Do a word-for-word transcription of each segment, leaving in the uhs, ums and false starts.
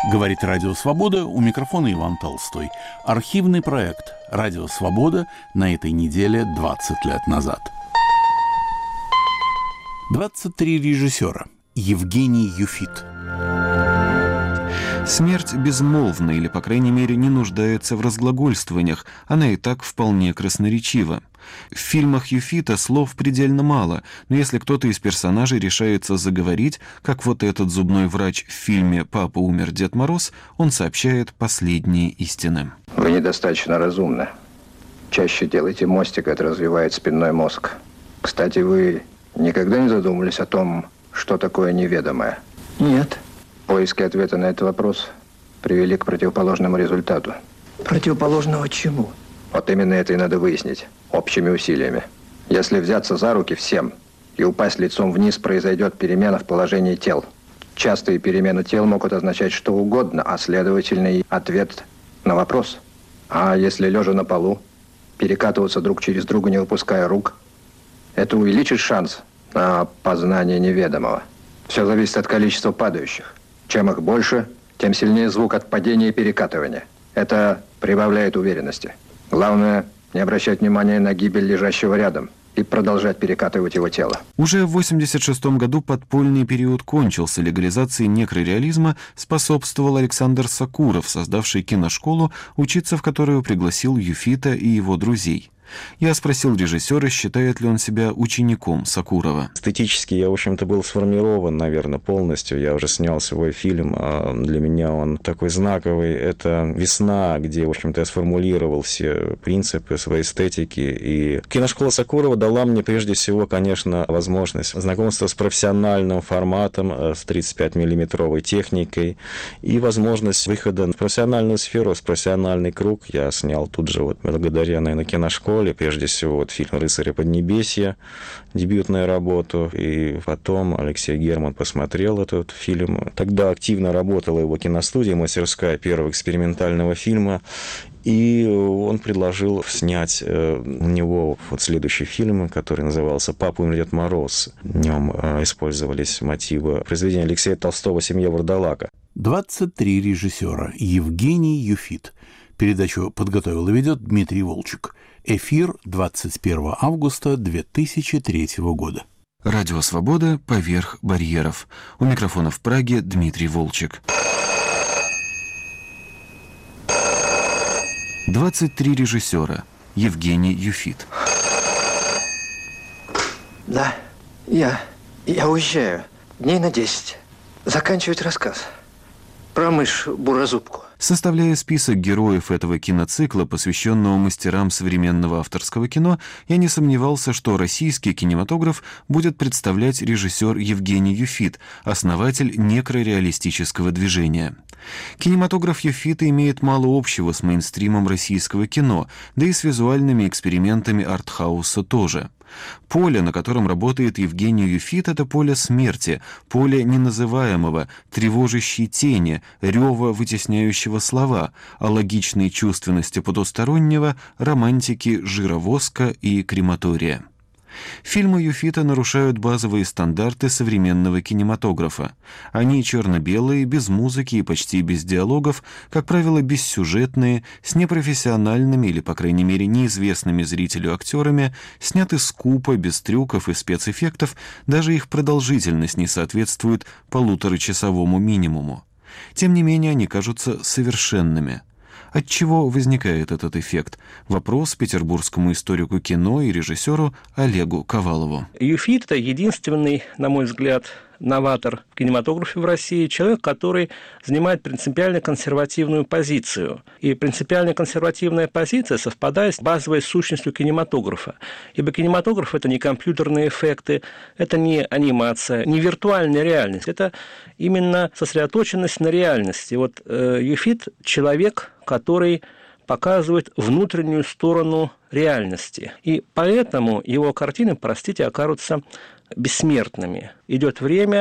Говорит Радио Свобода, у микрофона Иван Толстой. Архивный проект «Радио Свобода» на этой неделе двадцать лет назад. двадцать три режиссера. Евгений Юфит. Смерть безмолвна или, по крайней мере, не нуждается в разглагольствованиях, она и так вполне красноречива. В фильмах Юфита слов предельно мало, но если кто-то из персонажей решается заговорить, как вот этот зубной врач в фильме «Папа умер, Дед Мороз», он сообщает последние истины. Вы недостаточно разумны. Чаще делайте мостик, это развивает спинной мозг. Кстати, вы никогда не задумывались о том, что такое неведомое? Нет. Поиски ответа на этот вопрос привели к противоположному результату. Противоположного чему? Вот именно это и надо выяснить общими усилиями. Если взяться за руки всем и упасть лицом вниз, произойдет перемена в положении тел. Частые перемены тел могут означать что угодно, а следовательно и ответ на вопрос. А если лежа на полу, перекатываться друг через друга, не выпуская рук, это увеличит шанс на познание неведомого. Все зависит от количества падающих. Чем их больше, тем сильнее звук от падения и перекатывания. Это прибавляет уверенности. Главное, не обращать внимания на гибель лежащего рядом и продолжать перекатывать его тело. Уже в восемьдесят шестом году подпольный период кончился. Легализации некрореализма способствовал Александр Сакуров, создавший киношколу, учиться в которую пригласил Юфита и его друзей. Я спросил режиссера, считает ли он себя учеником Сакурова. Эстетически я, в общем-то, был сформирован, наверное, полностью. Я уже снял свой фильм, а для меня он такой знаковый. Это «Весна», где, в общем-то, я сформулировал все принципы своей эстетики. И киношкола Сакурова дала мне, прежде всего, конечно, возможность знакомства с профессиональным форматом, с тридцать пять миллиметровой техникой и возможность выхода в профессиональную сферу, в профессиональный круг. Я снял тут же, вот, благодаря, наверное, киношколе, прежде всего, вот фильм «Рыцари Поднебесья», дебютную работу, и потом Алексей Герман посмотрел этот фильм. Тогда активно работала его киностудия, мастерская первого экспериментального фильма, и он предложил снять у него вот следующий фильм, который назывался «Папа умер, Дед Мороз». В нем использовались мотивы произведения Алексея Толстого «Семья Вурдалака». двадцать три режиссера. Евгений Юфит. Передачу подготовил и ведет Дмитрий Волчек. Эфир двадцать первого августа две тысячи третьего года. Радио «Свобода» поверх барьеров. У микрофона в Праге Дмитрий Волчек. двадцать три режиссера. Евгений Юфит. Да, я, я уезжаю. Дней на десять. Заканчивать рассказ. Про мышь-бурозубку. Составляя список героев этого киноцикла, посвященного мастерам современного авторского кино, я не сомневался, что российский кинематограф будет представлять режиссер Евгений Юфит, основатель некрореалистического движения. Кинематограф Юфита имеет мало общего с мейнстримом российского кино, да и с визуальными экспериментами артхауса тоже. Поле, на котором работает Евгений Юфит, это поле смерти, поле неназываемого, тревожащей тени, рева, вытесняющего слова, а логичной чувственности потустороннего, романтики жировоска и крематория. Фильмы Юфита нарушают базовые стандарты современного кинематографа. Они черно-белые, без музыки и почти без диалогов, как правило, бессюжетные, с непрофессиональными или, по крайней мере, неизвестными зрителю актерами, сняты скупо, без трюков и спецэффектов, даже их продолжительность не соответствует полуторачасовому минимуму. Тем не менее, они кажутся совершенными. От чего возникает этот эффект? Вопрос петербургскому историку кино и режиссеру Олегу Ковалову. Юфит – это единственный, на мой взгляд, новатор в кинематографе в России, человек, который занимает принципиально консервативную позицию. И принципиально консервативная позиция совпадает с базовой сущностью кинематографа. Ибо кинематограф – это не компьютерные эффекты, это не анимация, не виртуальная реальность. Это именно сосредоточенность на реальности. Вот э, Юфит – человек, который показывает внутреннюю сторону реальности. И поэтому его картины, простите, окажутся бессмертными. Идет время,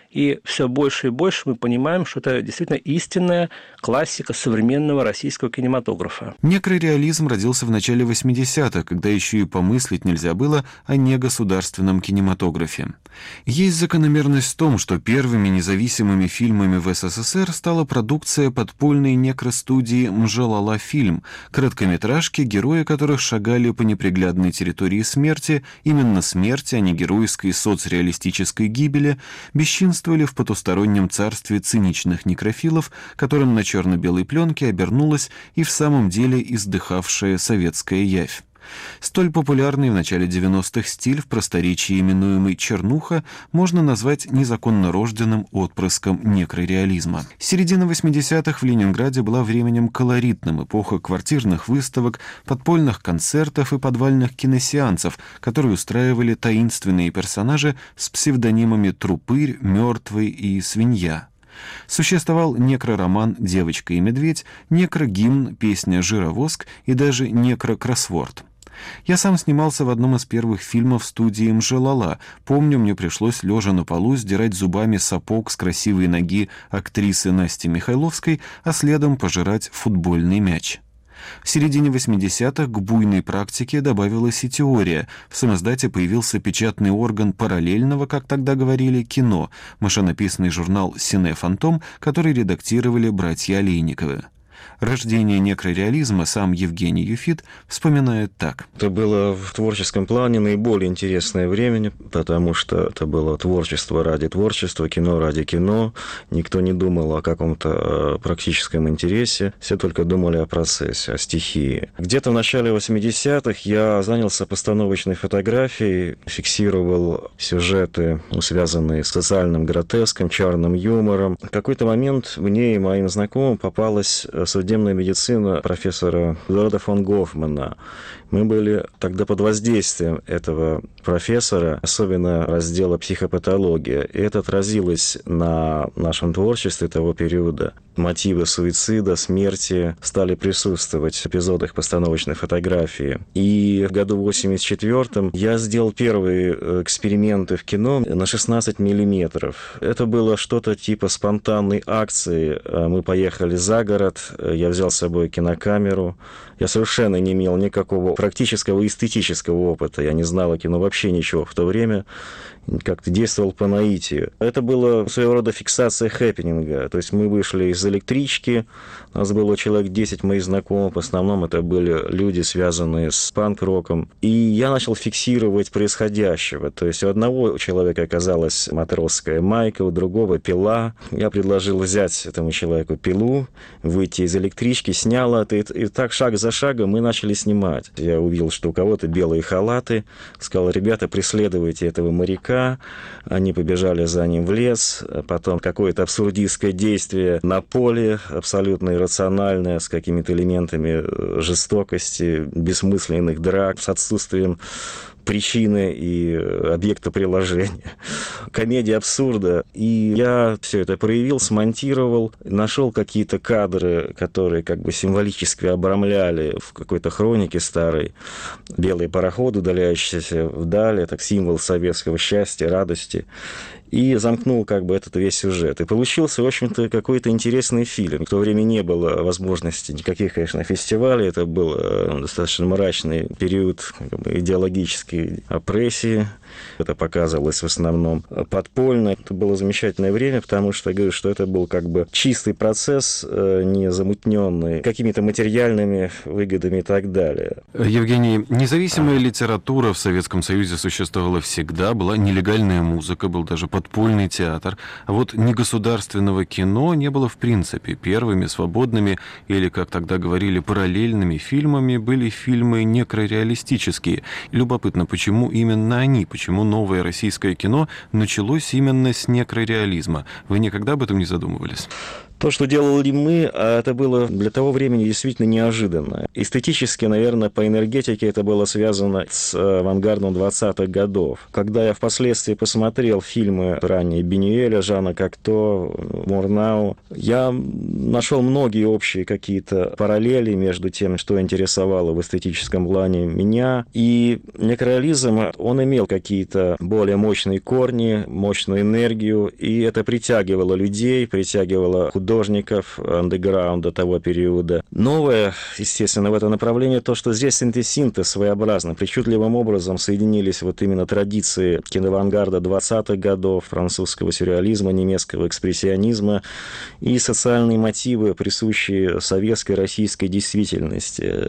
И все больше и больше мы понимаем, что это действительно истинная классика современного российского кинематографа. Некрореализм родился в начале восьмидесятых, когда еще и помыслить нельзя было о негосударственном кинематографе. Есть закономерность в том, что первыми независимыми фильмами в СССР стала продукция подпольной некростудии «Мжелала фильм», короткометражки, герои которых шагали по неприглядной территории смерти, именно смерти, а не героической соцреалистической гибели, бесчинствовали в потустороннем царстве циничных некрофилов, которым на черно-белой пленке обернулась и в самом деле издыхавшая советская явь. Столь популярный в начале девяностых стиль, в просторечии именуемый «чернуха», можно назвать незаконно рожденным отпрыском некрореализма. Середина восьмидесятых в Ленинграде была временем колоритным, эпоха квартирных выставок, подпольных концертов и подвальных киносеансов, которые устраивали таинственные персонажи с псевдонимами «Трупырь», «Мертвый» и «Свинья». Существовал некророман «Девочка и медведь», некрогимн, песня «Жировоск» и даже некрокроссворд. Я сам снимался в одном из первых фильмов студии «Мжелала». Помню, мне пришлось, лежа на полу, сдирать зубами сапог с красивой ноги актрисы Насти Михайловской, а следом пожирать футбольный мяч. В середине восьмидесятых к буйной практике добавилась и теория. В самоздате появился печатный орган параллельного, как тогда говорили, кино, машинописный журнал «Сине Фантом», который редактировали братья Олейниковы. Рождение некрореализма сам Евгений Юфит вспоминает так. Это было в творческом плане наиболее интересное время, потому что это было творчество ради творчества, кино ради кино. Никто не думал о каком-то практическом интересе, все только думали о процессе, о стихии. Где-то в начале восьмидесятых я занялся постановочной фотографией, фиксировал сюжеты, связанные с социальным гротеском, черным юмором. В какой-то момент мне и моим знакомым попалась судебная медицина профессора Эдуарда фон Гофмана. Мы были тогда под воздействием этого профессора, особенно раздела психопатология. И это отразилось на нашем творчестве того периода. Мотивы суицида, смерти стали присутствовать в эпизодах постановочной фотографии. И в году восемьдесят четвёртом я сделал первые эксперименты в кино на шестнадцать миллиметров. Это было что-то типа спонтанной акции. Мы поехали за город, я взял с собой кинокамеру. Я совершенно не имел никакого практического и эстетического опыта. Я не знал о кино вообще ничего в то время. Как-то действовал по наитию. Это было своего рода фиксация хэппининга. То есть мы вышли из электрички, у нас было человек десять моих знакомых, в основном это были люди, связанные с панк-роком. И я начал фиксировать происходящего. То есть у одного человека оказалась матросская майка, у другого пила. Я предложил взять этому человеку пилу, выйти из электрички, снял это, и так шаг за шагом мы начали снимать. Я увидел, что у кого-то белые халаты, сказал: ребята, преследуйте этого моряка. Они побежали за ним в лес, потом какое-то абсурдистское действие на поле, абсолютно иррациональное, с какими-то элементами жестокости, бессмысленных драк, с отсутствием причины и объекта приложения. Комедия абсурда. И я все это проявил, смонтировал, нашел какие-то кадры, которые как бы символически обрамляли в какой-то хронике старой белый пароход, удаляющийся вдаль, это символ советского счастья, радости. И замкнул как бы этот весь сюжет. И получился, в общем-то, какой-то интересный фильм. В то время не было возможности никаких, конечно, фестивалей. Это был достаточно мрачный период как бы идеологической опрессии. Это показывалось в основном подпольно. Это было замечательное время, потому что, я говорю, что это был как бы чистый процесс, не замутненный какими-то материальными выгодами и так далее. Евгений, независимая литература в Советском Союзе существовала всегда, была нелегальная музыка, был даже подпольный театр. А вот негосударственного кино не было в принципе. Первыми свободными, или, как тогда говорили, параллельными фильмами были фильмы некрореалистические. Любопытно, почему именно они, почему новое российское кино началось именно с некрореализма? Вы никогда об этом не задумывались? То, что делали мы, это было для того времени действительно неожиданно. Эстетически, наверное, по энергетике это было связано с авангардом двадцатых годов. Когда я впоследствии посмотрел фильмы ранее Бунюэля, Жана Кокто, Мурнау, я нашел многие общие какие-то параллели между тем, что интересовало в эстетическом плане меня. И некрореализм, он имел какие-то более мощные корни, мощную энергию, и это притягивало людей, притягивало художников андеграунда того периода. Новое, естественно, в это направление то, что здесь синтез своеобразно, причудливым образом соединились вот именно традиции киноавангарда двадцатых годов, французского сюрреализма, немецкого экспрессионизма и социальные мотивы, присущие советской, российской действительности.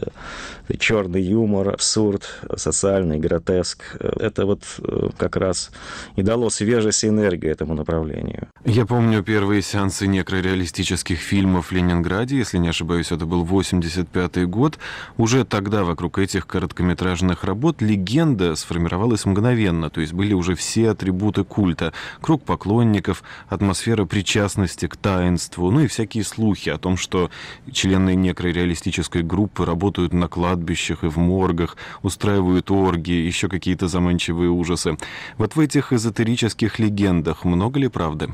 Черный юмор, абсурд, социальный гротеск. Это вот как раз и дало свежесть и энергию этому направлению. Я помню первые сеансы некрореалистических фильмов в Ленинграде, если не ошибаюсь, это был восемьдесят пятый год. Уже тогда вокруг этих короткометражных работ легенда сформировалась мгновенно, то есть были уже все атрибуты культа. Круг поклонников, атмосфера причастности к таинству, ну и всякие слухи о том, что члены некрореалистической группы работают на кладбищах и в моргах, устраивают оргии, еще какие-то заманчивые ужасы. Вот в этих эзотерических легендах много ли правды?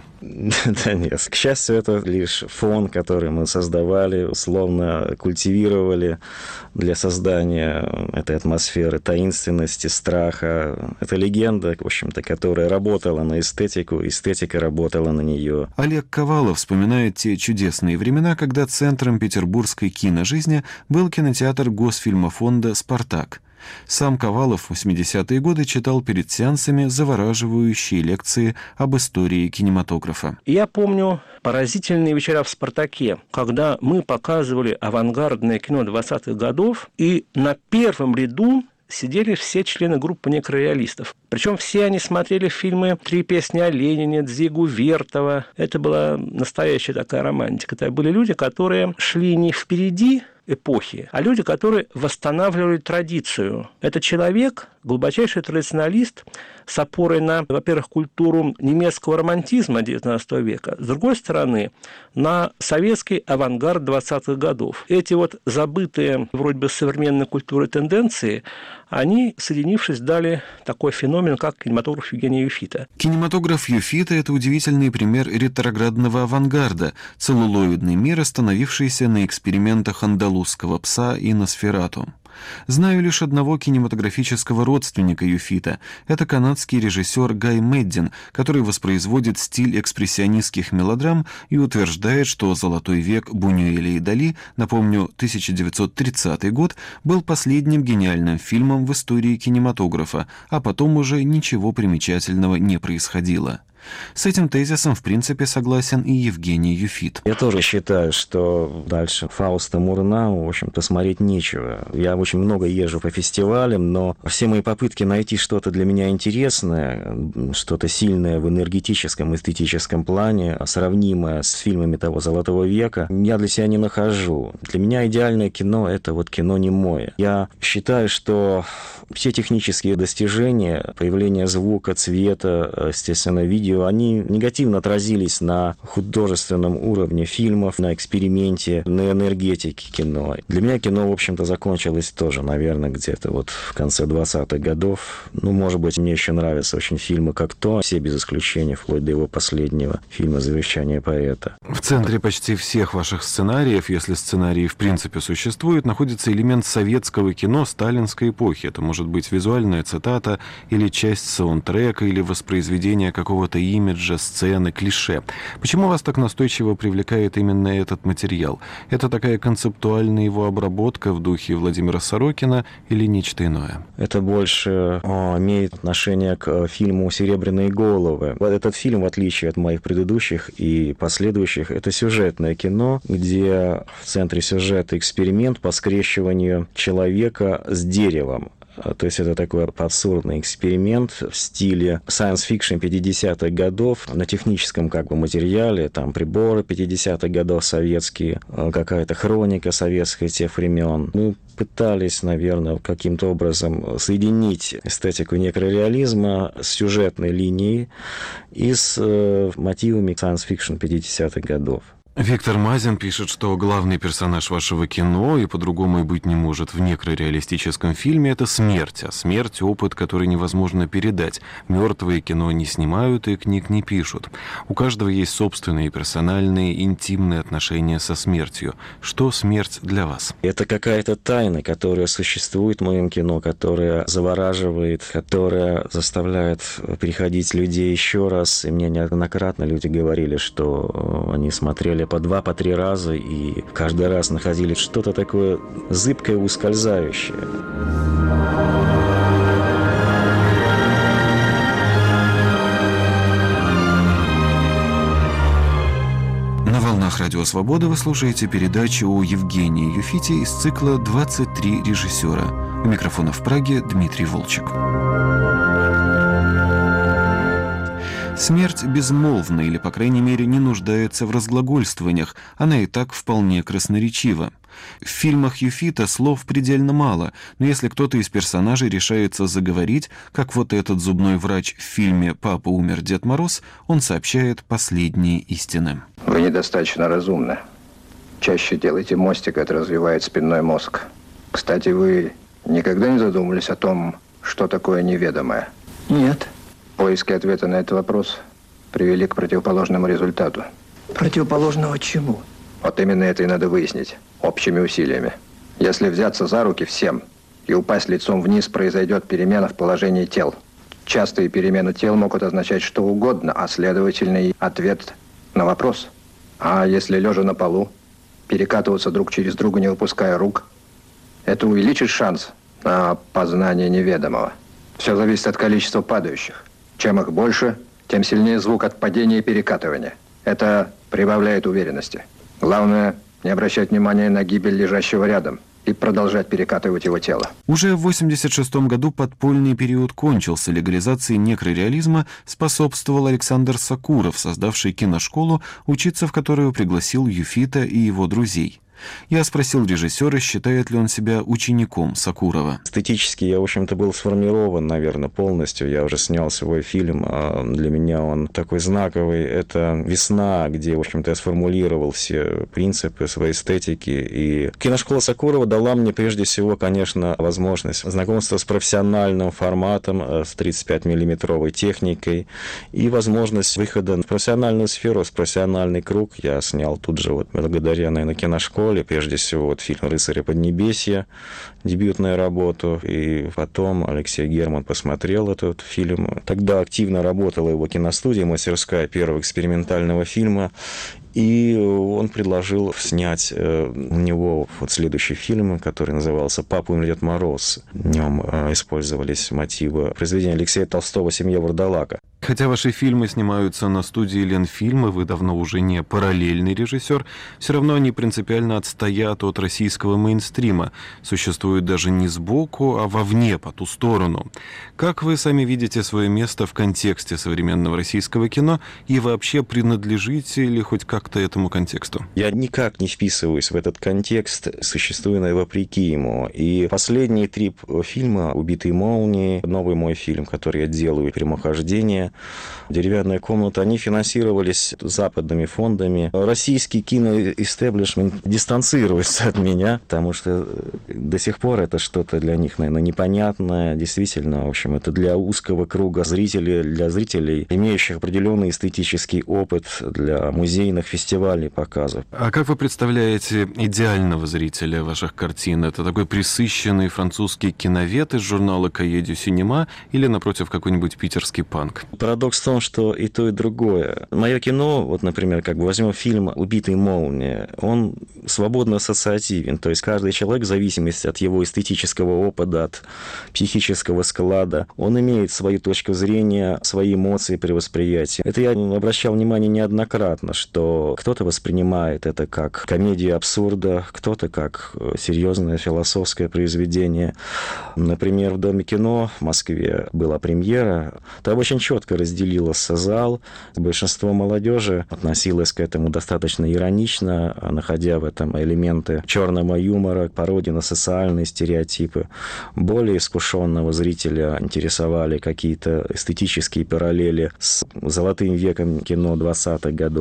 Да нет, к счастью, это лишь фон, который мы создавали, условно культивировали для создания этой атмосферы таинственности, страха. Это легенда, в общем-то, которая работала на эстетику, эстетика работала на нее. Олег Ковалов вспоминает те чудесные времена, когда центром петербургской киножизни был кинотеатр Госфильмофонда «Спартак». Сам Ковалов в восьмидесятые годы читал перед сеансами завораживающие лекции об истории кинематографа. Я помню поразительные вечера в «Спартаке», когда мы показывали авангардное кино двадцатых годов, и на первом ряду сидели все члены группы некрореалистов. Причем все они смотрели фильмы «Три песни о Ленине», Дзигу Вертова. Это была настоящая такая романтика. Это были люди, которые шли не впереди эпохи, а люди, которые восстанавливали традицию. Это человек, глубочайший традиционалист, с опорой на, во-первых, культуру немецкого романтизма девятнадцатого века, с другой стороны, на советский авангард двадцатых годов. Эти вот забытые вроде бы современной культуры тенденции, они, соединившись, дали такой феномен, как кинематограф Евгения Юфита. Кинематограф Юфита – это удивительный пример ретроградного авангарда, целлулоидный мир, остановившийся на экспериментах андалузского пса и Носферату. Знаю лишь одного кинематографического родственника Юфита. Это канадский режиссер Гай Меддин, который воспроизводит стиль экспрессионистских мелодрам и утверждает, что «Золотой век» Бунюэля и Дали, напомню, тысяча девятьсот тридцатый год, был последним гениальным фильмом в истории кинематографа, а потом уже ничего примечательного не происходило. С этим тезисом, в принципе, согласен и Евгений Юфит. Я тоже считаю, что дальше Фауста Мурнау, в общем-то, смотреть нечего. Я очень много езжу по фестивалям, но все мои попытки найти что-то для меня интересное, что-то сильное в энергетическом, эстетическом плане, сравнимое с фильмами того «Золотого века», я для себя не нахожу. Для меня идеальное кино — это вот кино немое. Я считаю, что все технические достижения, появление звука, цвета, естественно, видео, они негативно отразились на художественном уровне фильмов, на эксперименте, на энергетике кино. Для меня кино, в общем-то, закончилось тоже, наверное, где-то вот в конце двадцатых годов. Ну, может быть, мне еще нравятся очень фильмы как то, все без исключения, вплоть до его последнего фильма «Завещание поэта». В центре почти всех ваших сценариев, если сценарии в принципе существуют, находится элемент советского кино сталинской эпохи. Это может быть визуальная цитата или часть саундтрека, или воспроизведение какого-то имиджа, сцены, клише. Почему вас так настойчиво привлекает именно этот материал? Это такая концептуальная его обработка в духе Владимира Сорокина или нечто иное? Это больше о, имеет отношение к фильму «Серебряные головы». Этот фильм, в отличие от моих предыдущих и последующих, это сюжетное кино, где в центре сюжета эксперимент по скрещиванию человека с деревом. То есть это такой абсурдный эксперимент в стиле science-fiction пятидесятых годов, на техническом как бы материале, там приборы пятидесятых годов советские, какая-то хроника советская тех времен. Мы пытались, наверное, каким-то образом соединить эстетику некрореализма с сюжетной линией и с э, мотивами science-fiction пятидесятых годов. Виктор Мазин пишет, что главный персонаж вашего кино, и по-другому и быть не может в некрореалистическом фильме, это смерть. А смерть — опыт, который невозможно передать. Мертвые кино не снимают и книг не пишут. У каждого есть собственные персональные, интимные отношения со смертью. Что смерть для вас? Это какая-то тайна, которая существует в моем кино, которая завораживает, которая заставляет приходить людей еще раз. И мне неоднократно люди говорили, что они смотрели по два, по три раза, и каждый раз находили что-то такое зыбкое, ускользающее. На волнах Радио Свобода вы слушаете передачу о Евгении Юфите из цикла «двадцать три режиссера». У микрофона в Праге Дмитрий Волчек. Смерть безмолвна или, по крайней мере, не нуждается в разглагольствованиях, она и так вполне красноречива. В фильмах Юфита слов предельно мало, но если кто-то из персонажей решается заговорить, как вот этот зубной врач в фильме «Папа умер, Дед Мороз», он сообщает последние истины. Вы недостаточно разумны. Чаще делайте мостик, это развивает спинной мозг. Кстати, вы никогда не задумывались о том, что такое неведомое? Нет. Поиски ответа на этот вопрос привели к противоположному результату. Противоположного чему? Вот именно это и надо выяснить общими усилиями. Если взяться за руки всем и упасть лицом вниз, произойдет перемена в положении тел. Частые перемены тел могут означать что угодно, а следовательно и ответ на вопрос. А если лежа на полу, перекатываться друг через друга, не выпуская рук, это увеличит шанс на познание неведомого. Все зависит от количества падающих. Чем их больше, тем сильнее звук от падения и перекатывания. Это прибавляет уверенности. Главное, не обращать внимания на гибель лежащего рядом и продолжать перекатывать его тело. Уже в восемьдесят шестом году подпольный период кончился. Легализации некрореализма способствовал Александр Сакуров, создавший киношколу, учиться в которую пригласил Юфита и его друзей. Я спросил режиссера, считает ли он себя учеником Сакурова. Эстетически я, в общем-то, был сформирован, наверное, полностью. Я уже снял свой фильм. Для меня он такой знаковый. Это «Весна», где, в общем-то, я сформулировал все принципы своей эстетики. И киношкола Сакурова дала мне, прежде всего, конечно, возможность знакомства с профессиональным форматом, с тридцать пять миллиметровой техникой и возможность выхода в профессиональную сферу, в профессиональный круг. Я снял тут же, вот, благодаря, наверное, киношколе, прежде всего, вот фильм «Рыцари Поднебесья», дебютную работу, и потом Алексей Герман посмотрел этот фильм. Тогда активно работала его киностудия, мастерская первого экспериментального фильма, и он предложил снять у него вот следующий фильм, который назывался «Папа умер, Дед Мороз». В нем использовались мотивы произведения Алексея Толстого «Семья Вурдалака». Хотя ваши фильмы снимаются на студии Ленфильма, вы давно уже не параллельный режиссер, все равно они принципиально отстоят от российского мейнстрима, существуют даже не сбоку, а вовне, по ту сторону. Как вы сами видите свое место в контексте современного российского кино и вообще принадлежите ли хоть как-то этому контексту? Я никак не вписываюсь в этот контекст, существую вопреки ему. И последние три фильма «Убитые молнией», новый мой фильм, который я делаю, «Прямохождение», «Деревянная комната», они финансировались западными фондами. Российский киноэстеблишмент дистанцируется от меня, потому что до сих пор это что-то для них, наверное, непонятное. Действительно, в общем, это для узкого круга зрителей, для зрителей, имеющих определенный эстетический опыт, для музейных фестивалей, показов. А как вы представляете идеального зрителя ваших картин? Это такой присыщенный французский киновед из журнала «Cahiers du Cinéma» или, напротив, какой-нибудь питерский панк? Парадокс в том, что и то, и другое. Мое кино, вот, например, как бы возьмем фильм «Убитые молнией», он свободно ассоциативен, то есть каждый человек, в зависимости от его эстетического опыта, от психического склада, он имеет свою точку зрения, свои эмоции при восприятии. Это я обращал внимание неоднократно, что кто-то воспринимает это как комедию абсурда, кто-то как серьезное философское произведение. Например, в Доме кино в Москве была премьера, там очень четко разделился зал. Большинство молодежи относилось к этому достаточно иронично, находя в этом элементы черного юмора, пародии на социальные стереотипы. Более искушенного зрителя интересовали какие-то эстетические параллели с золотым веком кино двадцатых годов.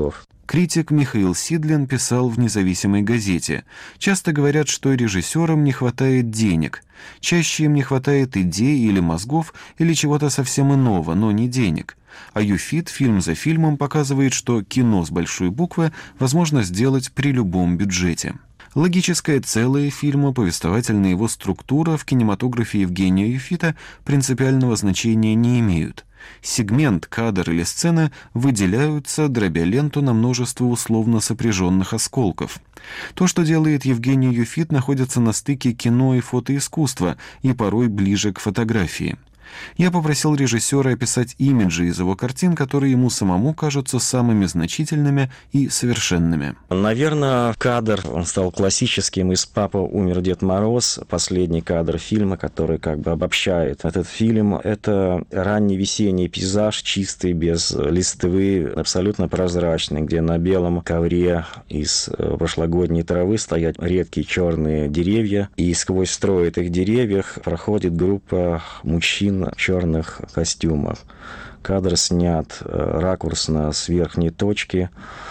Критик Михаил Сидлин писал в «Независимой газете». Часто говорят, что режиссерам не хватает денег. Чаще им не хватает идей или мозгов, или чего-то совсем иного, но не денег. А Юфит фильм за фильмом показывает, что кино с большой буквы возможно сделать при любом бюджете. Логическое целое фильма, повествовательная его структура в кинематографе Евгения Юфита принципиального значения не имеют. Сегмент, кадр или сцена выделяются, дробя ленту на множество условно сопряженных осколков. То, что делает Евгений Юфит, находится на стыке кино и фотоискусства и порой ближе к фотографии. Я попросил режиссера описать имиджи из его картин, которые ему самому кажутся самыми значительными и совершенными. Наверное, кадр, он стал классическим из «Папа умер, Дед Мороз», последний кадр фильма, который как бы обобщает этот фильм. Это ранний весенний пейзаж, чистый, без листвы, абсолютно прозрачный, где на белом ковре из прошлогодней травы стоят редкие черные деревья, и сквозь строй этих деревьев проходит группа мужчин в черных костюмах. Кадр снят ракурсно с верхней точки.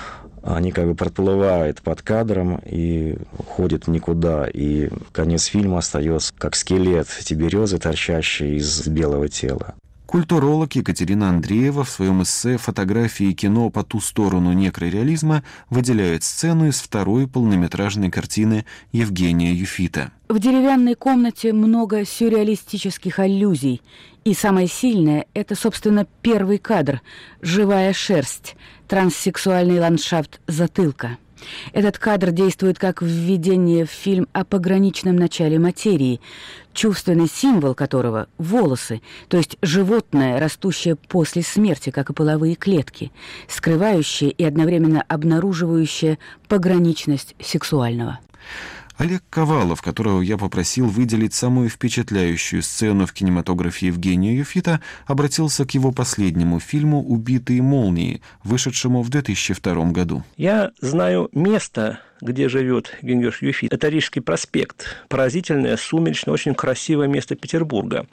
Они как бы проплывают под кадром и уходят в никуда. И конец фильма остается как скелет тиберезы, торчащий из белого тела. Культуролог Екатерина Андреева в своем эссе «Фотографии и кино по ту сторону некрореализма» выделяет сцену из второй полнометражной картины Евгения Юфита. В деревянной комнате много сюрреалистических аллюзий. И самое сильное – это, собственно, первый кадр – живая шерсть, транссексуальный ландшафт затылка. Этот кадр действует как введение в фильм о пограничном начале материи, чувственный символ которого – волосы, то есть животное, растущее после смерти, как и половые клетки, скрывающее и одновременно обнаруживающее пограничность сексуального. Олег Ковалов, которого я попросил выделить самую впечатляющую сцену в кинематографе Евгения Юфита, обратился к его последнему фильму «Убитые молнией», вышедшему в две тысячи втором году. Я знаю место, где живет Евгений Юфит. Это Рижский проспект. Поразительное, сумеречное, очень красивое место Петербурга.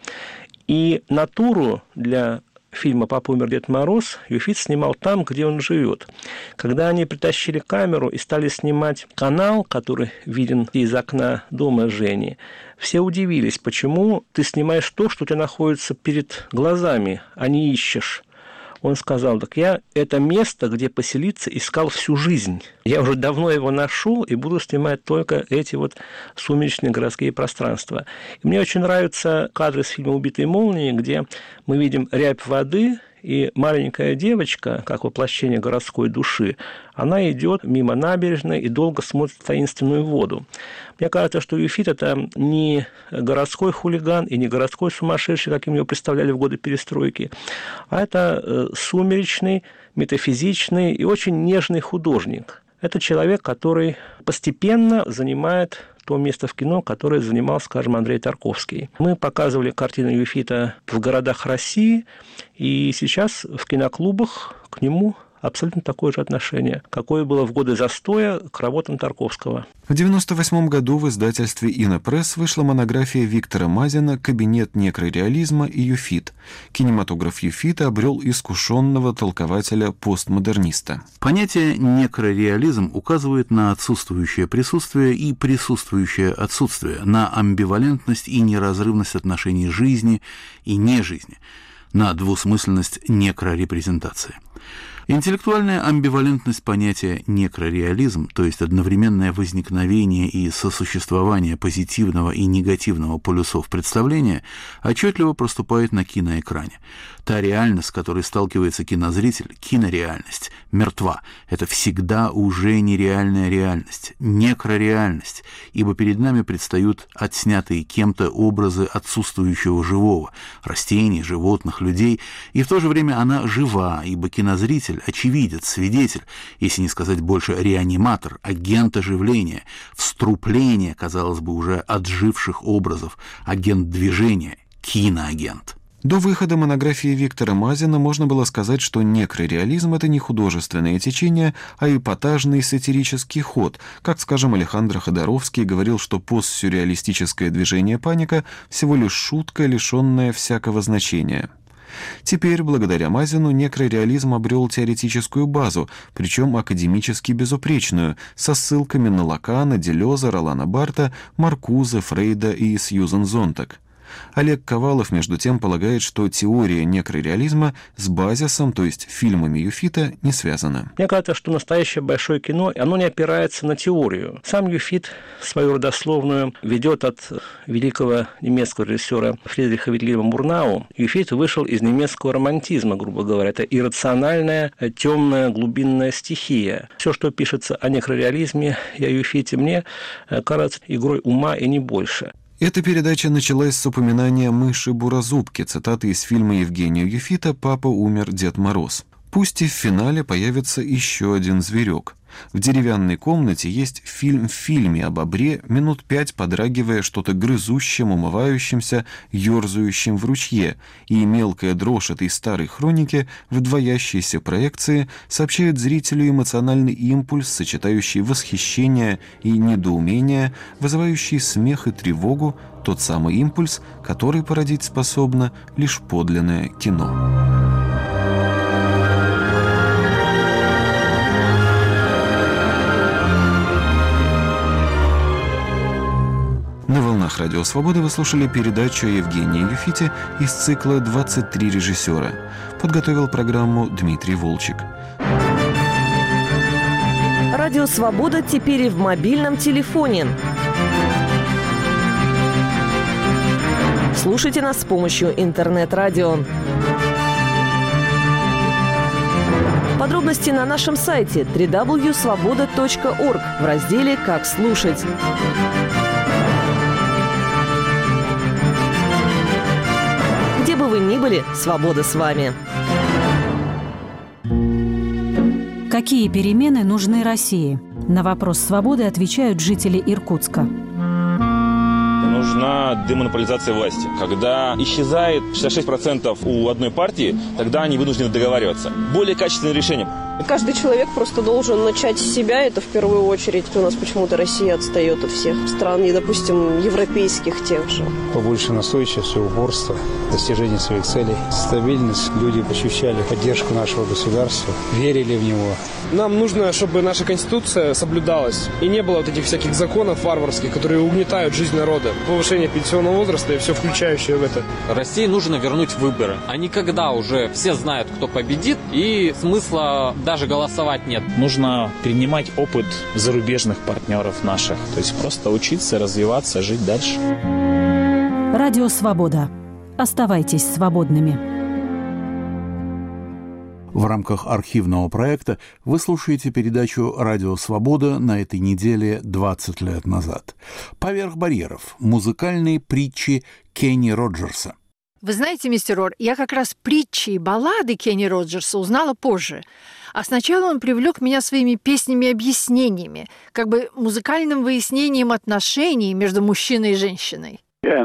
И натуру для фильма «Папа умер, Дед Мороз» Юфит снимал там, где он живет. Когда они притащили камеру и стали снимать канал, который виден из окна дома Жени, все удивились, почему ты снимаешь то, что у тебя находится перед глазами, а не ищешь. Он сказал: так я это место, где поселиться, искал всю жизнь. Я уже давно его нашел и буду снимать только эти вот сумеречные городские пространства. И мне очень нравятся кадры с фильма «Убитые молнией», где мы видим рябь воды, и маленькая девочка, как воплощение городской души, она идет мимо набережной и долго смотрит в таинственную воду. Мне кажется, что Юфит – это не городской хулиган и не городской сумасшедший, каким его представляли в годы перестройки, а это сумеречный, метафизичный и очень нежный художник. Это человек, который постепенно занимает то место в кино, которое занимал, скажем, Андрей Тарковский. Мы показывали картины Юфита в городах России, и сейчас в киноклубах к нему абсолютно такое же отношение, какое было в годы застоя к работам Тарковского. В девяносто восьмом году в издательстве «Инопресс» вышла монография Виктора Мазина «Кабинет некрореализма и Юфит». Кинематограф Юфита обрел искушенного толкователя-постмодерниста. Понятие «некрореализм» указывает на отсутствующее присутствие и присутствующее отсутствие, на амбивалентность и неразрывность отношений жизни и нежизни, на двусмысленность некрорепрезентации. Интеллектуальная амбивалентность понятия некрореализм, то есть одновременное возникновение и сосуществование позитивного и негативного полюсов представления, отчетливо проступает на киноэкране. Та реальность, с которой сталкивается кинозритель, кинореальность, мертва. Это всегда уже нереальная реальность, некрореальность, ибо перед нами предстают отснятые кем-то образы отсутствующего живого, растений, животных, людей, и в то же время она жива, ибо кинозритель, очевидец, свидетель, если не сказать больше реаниматор, агент оживления, вступление, казалось бы, уже отживших образов, агент движения, киноагент. До выхода монографии Виктора Мазина можно было сказать, что некрореализм – это не художественное течение, а эпатажный сатирический ход. Как, скажем, Алехандро Ходоровский говорил, что постсюрреалистическое движение «Паника» всего лишь шутка, лишенная всякого значения. Теперь, благодаря Мазину, некрореализм обрел теоретическую базу, причем академически безупречную, со ссылками на Лакана, Делеза, Ролана Барта, Маркузе, Фрейда и Сьюзан Зонтаг. Олег Ковалов, между тем, полагает, что теория некрореализма с базисом, то есть фильмами Юфита, не связана. Мне кажется, что настоящее большое кино, оно не опирается на теорию. Сам Юфит свою родословную ведет от великого немецкого режиссера Фридриха Вильгельма Мурнау. Юфит вышел из немецкого романтизма, грубо говоря. Это иррациональная, темная, глубинная стихия. Все, что пишется о некрореализме и о Юфите, мне кажется игрой ума и не больше. Эта передача началась с упоминания мыши-буразубки, цитаты из фильма Евгения Юфита «Папа умер, Дед Мороз». Пусть и в финале появится еще один зверек. В деревянной комнате есть фильм в фильме об бобре, минут пять подрагивая что-то грызущим, умывающимся, ерзающим в ручье, и мелкая дрожь этой старой хроники в двоящейся проекции сообщает зрителю эмоциональный импульс, сочетающий восхищение и недоумение, вызывающий смех и тревогу, тот самый импульс, который породить способно лишь подлинное кино. На волнах Радио Свобода вы слушали передачу о Евгении Юфите из цикла «двадцать три режиссера». Подготовил программу Дмитрий Волчек. Радио Свобода теперь и в мобильном телефоне. Слушайте нас с помощью интернет-радио. Подробности на нашем сайте дабл ю дабл ю дабл ю точка свобода точка орг в разделе «Как слушать». Где бы вы ни были, свобода с вами. Какие перемены нужны России? На вопрос свободы отвечают жители Иркутска. Нужна демонополизация власти. Когда исчезает шестьдесят шесть процентов у одной партии, тогда они вынуждены договариваться. Более качественное решение. Каждый человек просто должен начать с себя, это в первую очередь. У нас почему-то Россия отстает от всех стран, и, допустим, европейских тех же. Побольше настойчивости, упорства, достижения своих целей, стабильность. Люди ощущали поддержку нашего государства, верили в него. Нам нужно, чтобы наша Конституция соблюдалась, и не было вот этих всяких законов варварских, которые угнетают жизнь народа. Повышение пенсионного возраста и все включающее в это. России нужно вернуть выборы. А не когда уже все знают, кто победит, и смысла даже голосовать нет. Нужно перенимать опыт зарубежных партнеров наших. То есть просто учиться, развиваться, жить дальше. Радио Свобода. Оставайтесь свободными. В рамках архивного проекта вы слушаете передачу «Радио Свобода» на этой неделе двадцать лет назад. «Поверх барьеров. Музыкальные притчи Кенни Роджерса». Вы знаете, мистер Ор, я как раз притчи и баллады Кенни Роджерса узнала позже. А сначала он привлек меня своими песнями и объяснениями, как бы музыкальным выяснением отношений между мужчиной и женщиной.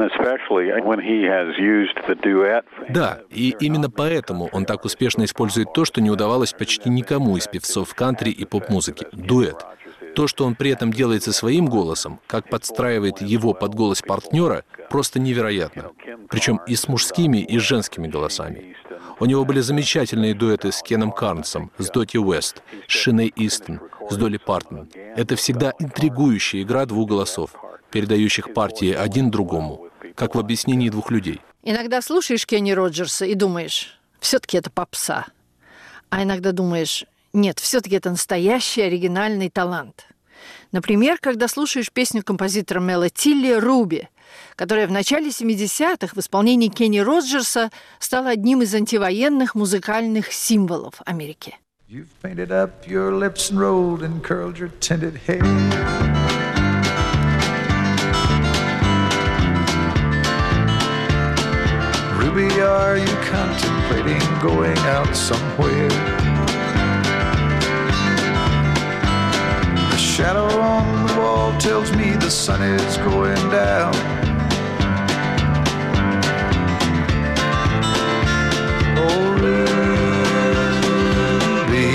Да, и именно поэтому он так успешно использует то, что не удавалось почти никому из певцов кантри и поп-музыки – дуэт. То, что он при этом делает со своим голосом, как подстраивает его под голос партнера, просто невероятно. Причем и с мужскими, и с женскими голосами. У него были замечательные дуэты с Кеном Карнсом, с Дотти Уэст, с Шиней Истон, с Долли Партон. Это всегда интригующая игра двух голосов, передающих партии один другому, как в объяснении двух людей. Иногда слушаешь Кенни Роджерса и думаешь, все-таки это попса. А иногда думаешь, нет, все-таки это настоящий оригинальный талант. Например, когда слушаешь песню композитора Мела Тилли «Руби», которая в начале семидесятых в исполнении Кенни Роджерса стала одним из антивоенных музыкальных символов Америки. Ruby, are you contemplating going out somewhere? The shadow on the wall tells me the sun is going down. Oh, Ruby,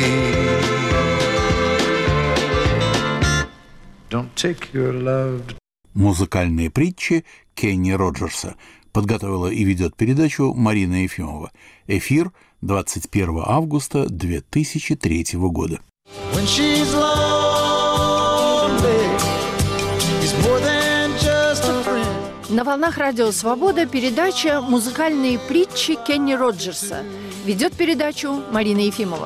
don't take your love. Музыкальные притчи Кенни Роджерса. Подготовила и ведет передачу Марина Ефимова. Эфир двадцать первого августа две тысячи третьего года. На волнах Радио Свобода передача «Музыкальные притчи» Кенни Роджерса. Ведет передачу Марина Ефимова.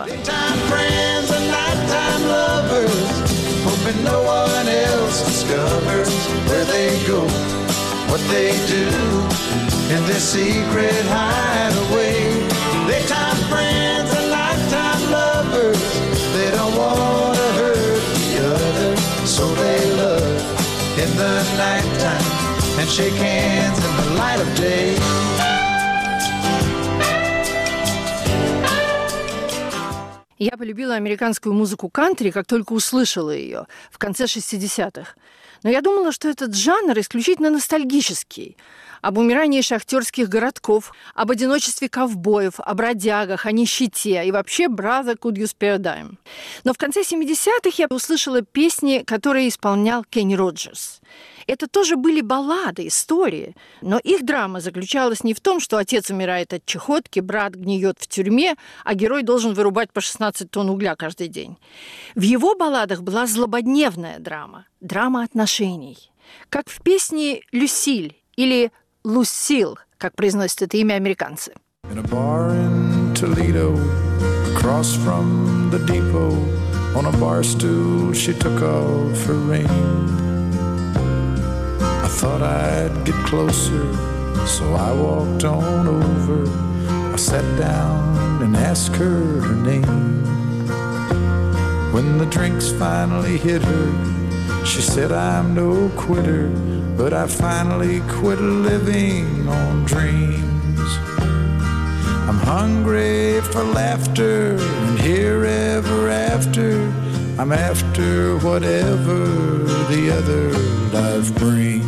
What they do in their secret hideaway. Daytime friends and nighttime lovers. They don't want to hurt the other, so they love in the nighttime and shake hands in the light of day. Я полюбила американскую музыку кантри, как только услышала ее в конце шестидесятых. Но я думала, что этот жанр исключительно ностальгический. Об умирании шахтерских городков, об одиночестве ковбоев, о бродягах, о нищете и вообще «Brother, could you spare a dime?». Но в конце семидесятых я услышала песни, которые исполнял Кенни Роджерс. Это тоже были баллады, истории. Но их драма заключалась не в том, что отец умирает от чехотки, брат гниет в тюрьме, а герой должен вырубать по шестнадцать тонн угля каждый день. В его балладах была злободневная драма, драма отношений. Как в песне «Люсиль» или «Лусил», как произносят это имя американцы. In a bar in Toledo, across from the depot, on a bar stool she took off her ring. I thought I'd get closer, so I walked on over. I sat down and asked her her name. When the drinks finally hit her, she said, I'm no quitter, but I finally quit living on dreams. I'm hungry for laughter, and here ever after, I'm after whatever the other life brings.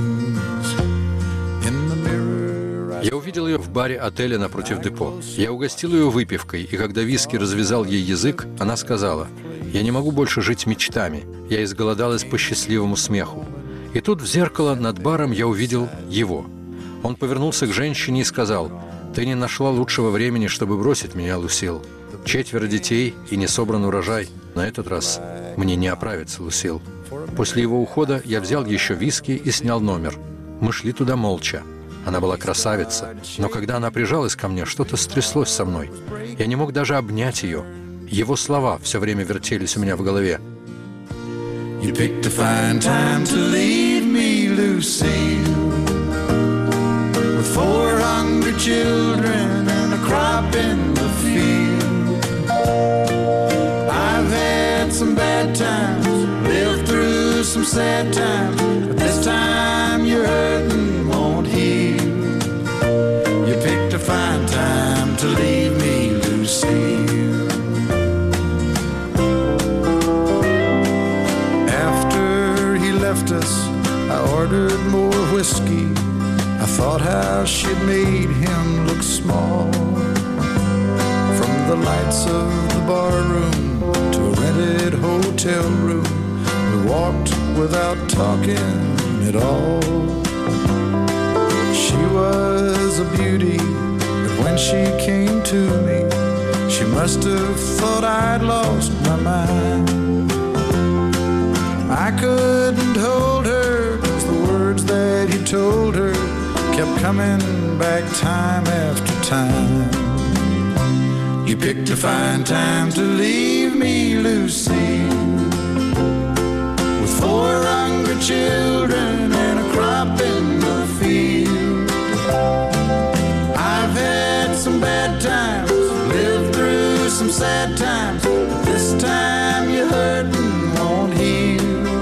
Я увидел ее в баре отеля напротив депо. Я угостил ее выпивкой, и когда виски развязал ей язык, она сказала: «Я не могу больше жить мечтами. Я изголодалась по счастливому смеху». И тут в зеркало над баром я увидел его. Он повернулся к женщине и сказал: «Ты не нашла лучшего времени, чтобы бросить меня, Лусил. Четверо детей и не собран урожай. На этот раз мне не оправиться, Лусил». После его ухода я взял еще виски и снял номер. Мы шли туда молча. Она была красавица, но когда она прижалась ко мне, что-то стряслось со мной. Я не мог даже обнять ее. Его слова все время вертелись у меня в голове. You picked a fine time to leave me, Lucille, with four hungry children and a crop in the field. I've had some bad times, lived through some sad times, but this time you're hurting won't heal. You picked a fine time to leave me, Lucille. Left us, I ordered more whiskey. I thought how she'd made him look small. From the lights of the bar room to a rented hotel room, we walked without talking at all. She was a beauty, but when she came to me, she must have thought I'd lost my mind. I couldn't hold her, 'cause the words that he told her kept coming back time after time. You picked a fine time to leave me, Lucille, with four hungry children and a crop in the field. I've had some bad times, lived through some sad times, but this time you're hurting won't heal.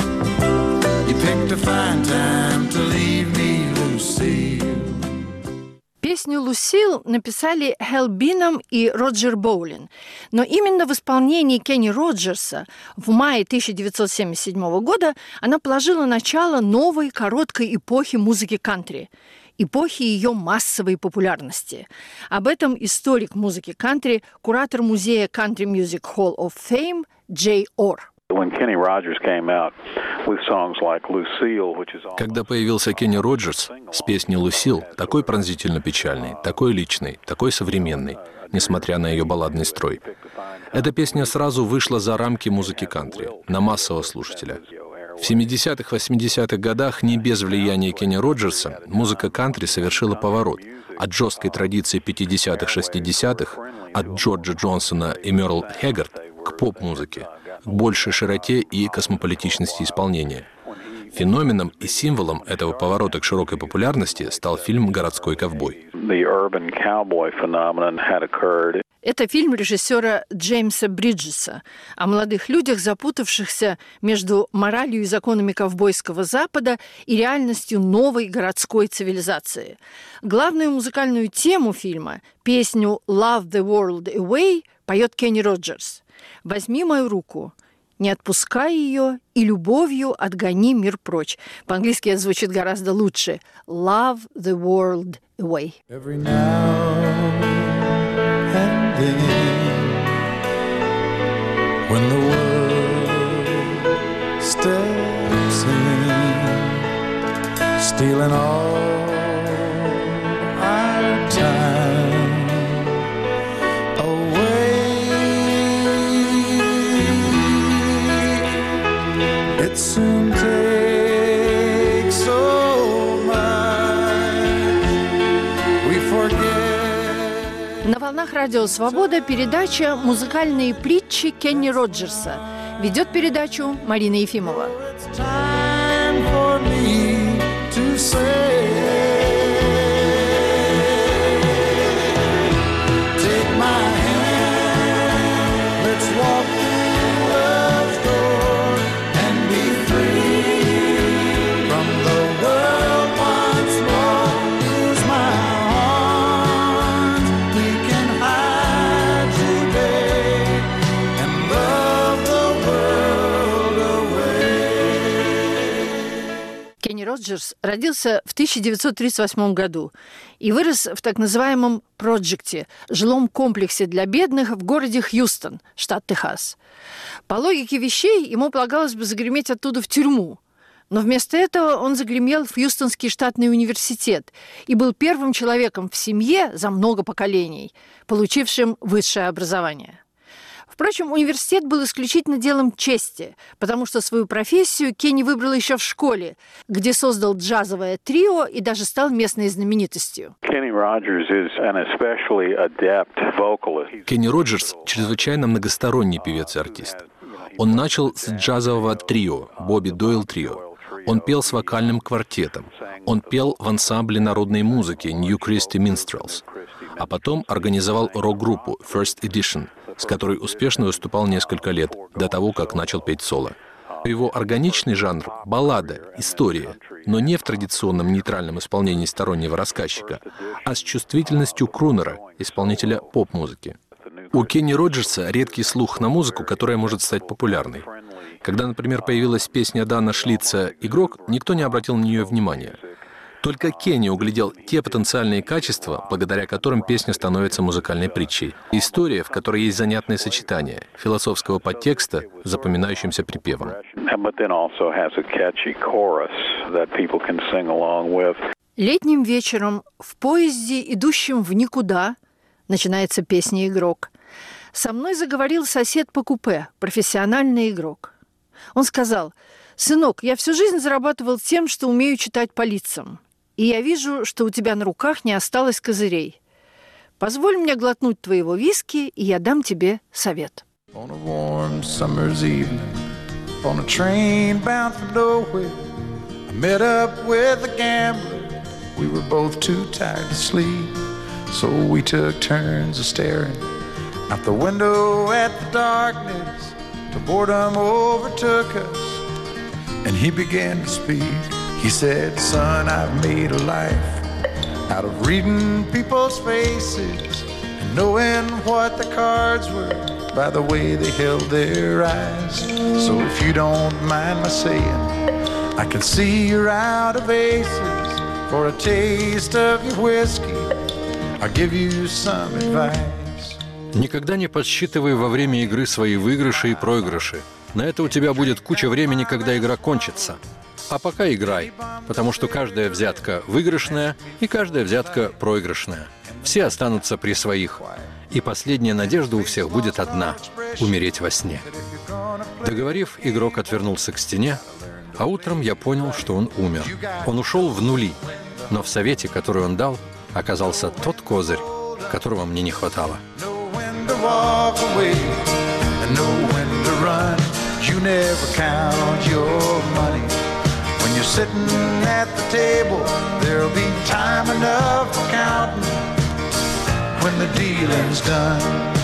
Песню «Лусил» написали Хэл Бинам и Роджер Боулин. Но именно в исполнении Кенни Роджерса в мае тысяча девятьсот семьдесят седьмого года она положила начало новой короткой эпохи музыки кантри, эпохи ее массовой популярности. Об этом историк музыки кантри, куратор музея Country Music Hall of Fame Джей Ор. Когда появился Кенни Роджерс с песней «Лусил», такой пронзительно печальный, такой личный, такой современный, несмотря на ее балладный строй, эта песня сразу вышла за рамки музыки кантри, на массового слушателя. В семидесятых-восьмидесятых годах не без влияния Кенни Роджерса музыка кантри совершила поворот от жесткой традиции пятидесятых-шестидесятых, от Джорджа Джонсона и Мерл Хэггард к поп-музыке, к большей широте и космополитичности исполнения. Феноменом и символом этого поворота к широкой популярности стал фильм «Городской ковбой». Это фильм режиссера Джеймса Бриджеса о молодых людях, запутавшихся между моралью и законами ковбойского Запада и реальностью новой городской цивилизации. Главную музыкальную тему фильма, песню «Love the World Away», поет Кенни Роджерс. «Возьми мою руку, не отпускай ее и любовью отгони мир прочь». По-английски это звучит гораздо лучше. «Love the world away». Every now and then, when the world steps in, stealing all our time away, it soon takes so much we forget. На волнах Радио Свобода передача «Музыкальные притчи» Кенни Роджерса. Ведет передачу Марина Ефимова. Time for me to say, take my hand, let's walk through love's door and be free from the world once more. Here's my arms, we can hide today and love the world away. Кенни Роджерс родился в тысяча девятьсот тридцать восьмом году и вырос в так называемом «Проджекте» – жилом комплексе для бедных в городе Хьюстон, штат Техас. По логике вещей, ему полагалось бы загреметь оттуда в тюрьму. Но вместо этого он загремел в Хьюстонский штатный университет и был первым человеком в семье за много поколений, получившим высшее образование. Впрочем, университет был исключительно делом чести, потому что свою профессию Кенни выбрал еще в школе, где создал джазовое трио и даже стал местной знаменитостью. Кенни Роджерс – чрезвычайно многосторонний певец и артист. Он начал с джазового трио «Бобби Дойл Трио». Он пел с вокальным квартетом. Он пел в ансамбле народной музыки New Christy Minstrels. А потом организовал рок-группу First Edition, с которой успешно выступал несколько лет до того, как начал петь соло. Его органичный жанр – баллада, история, но не в традиционном нейтральном исполнении стороннего рассказчика, а с чувствительностью крунера, исполнителя поп-музыки. У Кенни Роджерса редкий слух на музыку, которая может стать популярной. Когда, например, появилась песня Дана Шлица «Игрок», никто не обратил на нее внимания. Только Кенни углядел те потенциальные качества, благодаря которым песня становится музыкальной притчей. История, в которой есть занятное сочетание философского подтекста с запоминающимся припевом. Летним вечером в поезде, идущем в никуда, начинается песня «Игрок», со мной заговорил сосед по купе, профессиональный игрок. Он сказал: «Сынок, я всю жизнь зарабатывал тем, что умею читать по лицам. И я вижу, что у тебя на руках не осталось козырей. Позволь мне глотнуть твоего виски, и я дам тебе совет». On a warm summer's evening, on a train bound for nowhere, I met up with a gambler. We were both too tired to sleep, so we took turns of staring out the window at the darkness till boredom overtook us, and he began to speak. He said, "Son, I've made a life out of reading people's faces and knowing what the cards were by the way they held their eyes. So if you don't mind my saying, I can see you're out of aces. For a taste of your whiskey, I'll give you some advice." Никогда не подсчитывай во время игры свои выигрыши и проигрыши. На это у тебя будет куча времени, когда игра кончится. А пока играй, потому что каждая взятка выигрышная и каждая взятка проигрышная. Все останутся при своих. И последняя надежда у всех будет одна — умереть во сне. Договорив, игрок отвернулся к стене, а утром я понял, что он умер. Он ушел в нули, но в совете, который он дал, оказался тот козырь, которого мне не хватало. You never count your money. When you're sitting at the table, there'll be time enough for counting when the dealing's done.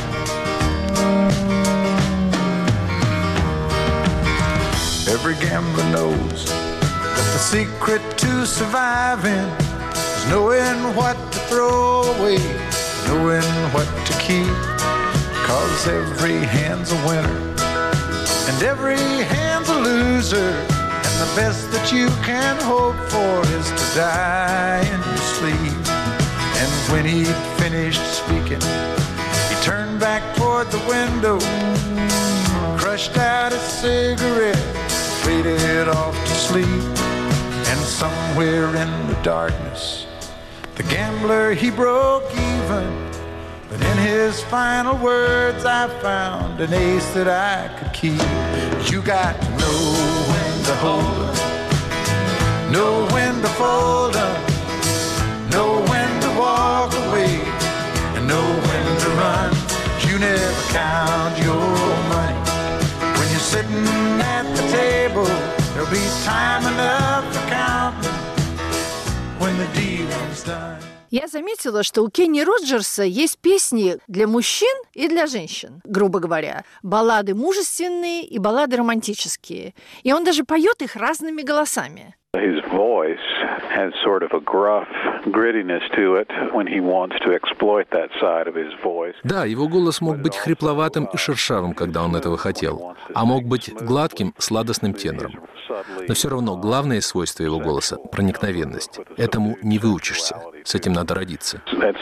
Every gambler knows that the secret to surviving is knowing what to throw away, knowing what to keep, 'cause every hand's a winner and every hand's a loser, and the best that you can hope for is to die in your sleep. And when he'd finished speaking, he turned back toward the window, crushed out a cigarette, faded off to sleep. And somewhere in the darkness, the gambler, he broke even. But in his final words, I found an ace that I could keep. You got to know when to hold 'em, know when to fold 'em, know when to walk away, and know when to run. You never count your money. When you're sitting at the table, there'll be time enough for counting when the dealing's done. Я заметила, что у Кенни Роджерса есть песни для мужчин и для женщин, грубо говоря. Баллады мужественные и баллады романтические. И он даже поет их разными голосами. His voice has sort of a gruff grittiness to it when he wants to exploit that side of his voice. Да, его голос мог быть хрипловатым и шершавым, когда он этого хотел, а мог быть гладким, сладостным тенором. Но все равно главное свойство его голоса — проникновенность. Этому не выучишься, с этим надо родиться.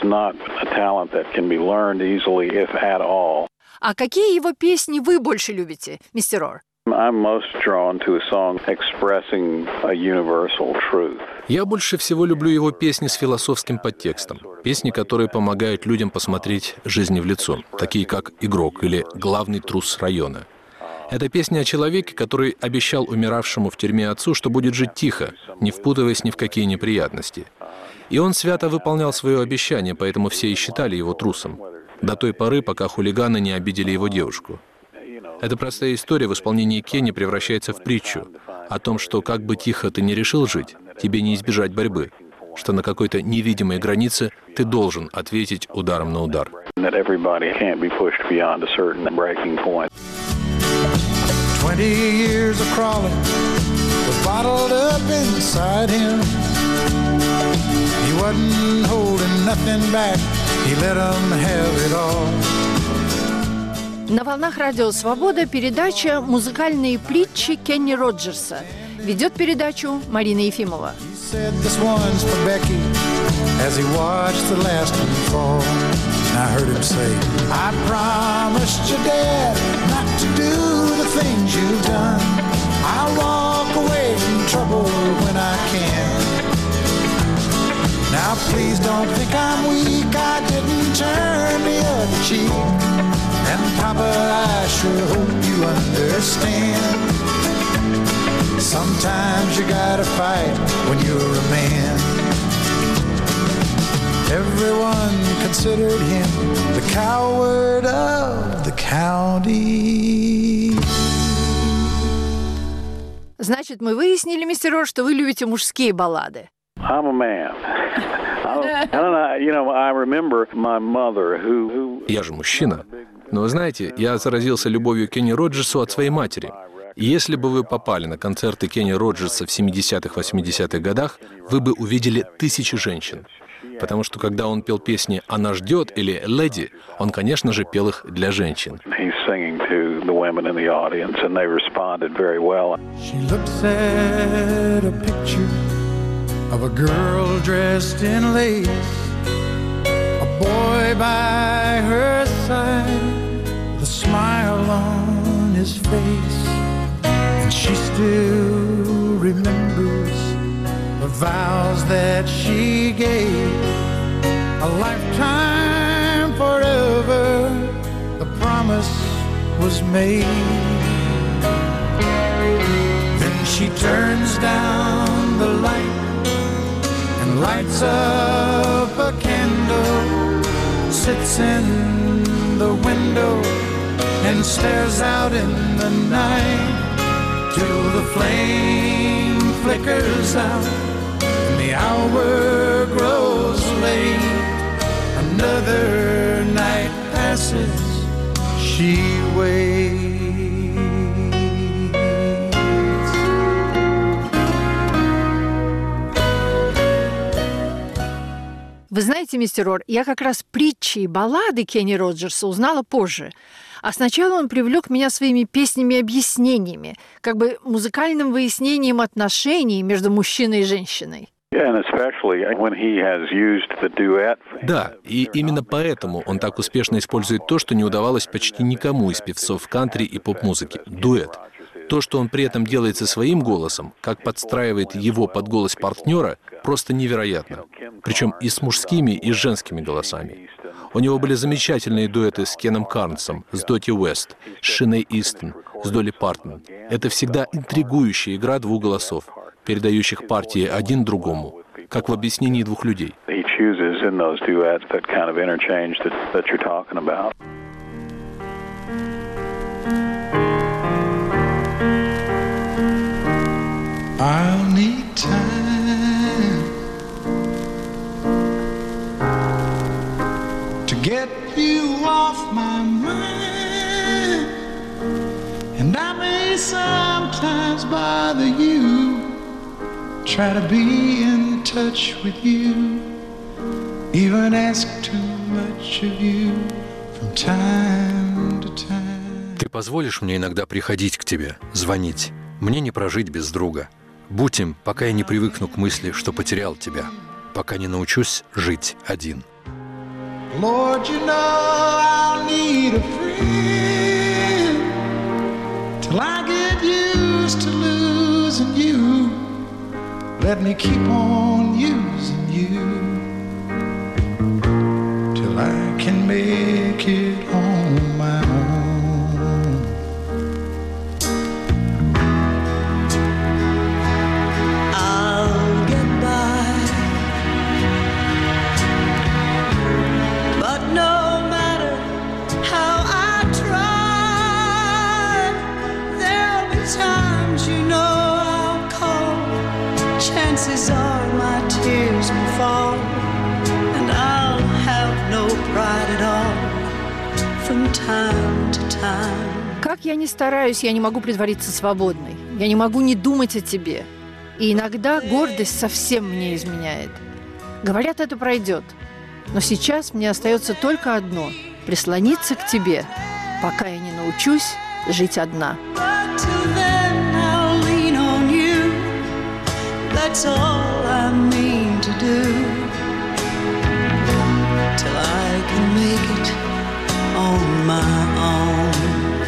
А какие его песни вы больше любите, мистер Ор? I'm most drawn to a song expressing a universal truth. Я больше всего люблю его песни с философским подтекстом. Песни, которые помогают людям посмотреть жизни в лицо, такие как «Игрок» или «Главный трус района». Это песня о человеке, который обещал умиравшему в тюрьме отцу, что будет жить тихо, не впутываясь ни в какие неприятности. И он свято выполнял свое обещание, поэтому все и считали его трусом. До той поры, пока хулиганы не обидели его девушку. Эта простая история в исполнении Кенни превращается в притчу о том, что как бы тихо ты не решил жить, тебе не избежать борьбы, что на какой-то невидимой границе ты должен ответить ударом на удар. Twenty years of crawling was bottled up inside him. He wasn't holding nothing back. He let them have it all. На волнах Радио Свобода передача «Музыкальные притчи» Кенни Роджерса. Ведет передачу Марина Ефимова. I heard him say, I promised your dad not to do the things you've done. I'll walk away from trouble when I can. Now please don't think I'm weak, I didn't turn the other cheek. And Papa, I sure hope you understand. Sometimes you gotta fight when you're a man. Everyone considered him the coward of the county. Значит, мы выяснили, мистер Ор, что вы любите мужские баллады. I'm a man. I don't know, you know, I remember my mother who... Я же мужчина. Но вы знаете, я заразился любовью к Кенни Роджерсу от своей матери. И если бы вы попали на концерты Кенни Роджерса в семидесятых-восьмидесятых годах, вы бы увидели тысячи женщин. Потому что когда он пел песни «Она ждет» или «Леди», он, конечно же, пел их для женщин. Of a girl dressed in lace, a boy by her side, with a smile on his face. And she still remembers the vows that she gave, a lifetime forever, the promise was made. Then she turns down the light and lights up a candle, sits in the window and stares out in the night till the flame flickers out and the hour grows late. Another night passes, she waits. Вы знаете, мистер Ор, я как раз притчи и баллады Кенни Роджерса узнала позже. А сначала он привлек меня своими песнями-объяснениями, как бы музыкальным выяснением отношений между мужчиной и женщиной. Да, и именно поэтому он так успешно использует то, что не удавалось почти никому из певцов кантри и поп-музыки – дуэт. То, что он при этом делает со своим голосом, как подстраивает его под голос партнера, просто невероятно. Причем и с мужскими, и с женскими голосами. У него были замечательные дуэты с Кеном Карнсом, с Дотти Уэст, с Шиней Истон, с Долли Партон. Это всегда интригующая игра двух голосов, передающих партии один другому, как в объяснении двух людей. I'll need time to get you off my mind, and I may sometimes bother you, try to be in touch with you, even ask too much of you from time to time. Ты позволишь мне иногда приходить к тебе, звонить? Мне не прожить без друга. Будь им, пока я не привыкну к мысли, что потерял тебя, пока не научусь жить один. Lord, you know I'll need a friend till I get used to losing you. Let me keep on using you till I can make it on my own. Chances are my tears will fall, and I'll have no pride at all from time to time. Как я ни стараюсь, я не могу притвориться свободной. Я не могу не думать о тебе. И иногда гордость совсем мне изменяет. Говорят, это пройдет. Но сейчас мне остается только одно – прислониться к тебе, пока я не научусь жить одна. That's all I mean to do, till I can make it on my own.